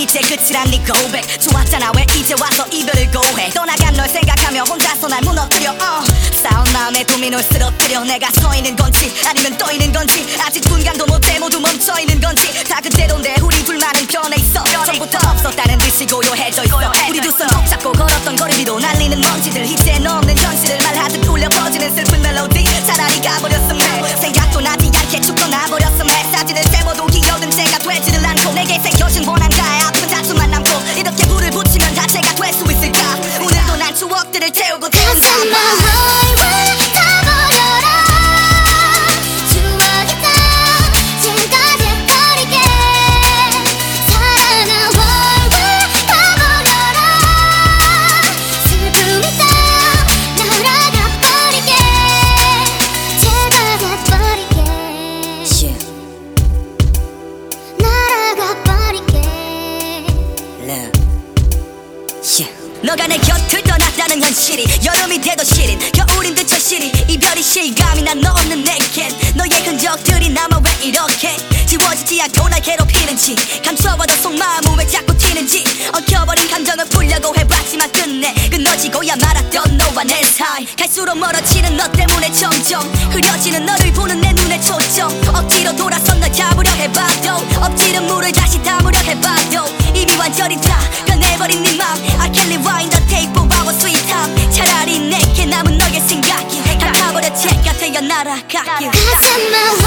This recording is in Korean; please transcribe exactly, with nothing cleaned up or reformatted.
이제 끝이란 네 고백. 좋았잖아 왜 이제 와서 이별을 고해. 떠나간 널 생각하며 혼자서 날 무너뜨려. uh. 싸운 마음에 도미노를 쓰러뜨려. 내가 서 있는 건지 아니면 떠 있는 건지 아직 분간도 못해. 모두 멈춰 있는 건지 다 그대로인데 우리 둘만은 변해 있어. 전부터 없었다는 듯이 고요해져 있어. 우리 두 손 꼭 잡고 걸었던 거리 위로 날리는 먼지들. 이젠 없는 현실을 말하듯 울려 퍼지는 슬픈 멜로디. 차라리 가버렸으면 생각도 나지 않게 축 떠나버렸으면 사진을 세워도 기억은 제가 되지를 않고 내게 새겨진 원한가에 아픈 자투만 남고 이렇게 불을 붙이면 자체가 될 수 있을까. 오늘도 난 추억들을 채우고 태운다. 너가 내 곁을 떠났다는 현실이 여름이 돼도 시린 겨울인 듯 절실히 이별이 실감이 난 너 없는 내겐 너의 흔적들이 남아 왜 이렇게 지워지지 않고 날 괴롭히는지 감춰봐도 속마음은 왜 자꾸 튀는지 엉켜버린 감정을 풀려고 해봤지만 끝내 끊어지고야 말았던 너와 내 사이 갈수록 멀어지는 너 때문에 점점 흐려지는 너를 보는 내 눈에 초점 억지로 돌아선 널 잡으려 해봐도 엎지른 물을 다시 담으려 해봐도 이미 완전히 다 변해버린 네 맘 I can't rewind the tape of our sweet time 차라리 내게 남은 너의 생각이 다 타버려 제 곁에 날아가길.